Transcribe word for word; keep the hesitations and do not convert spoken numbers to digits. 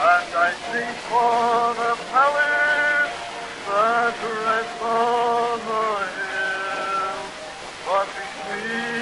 and I seek for the power that rests on the hill. But between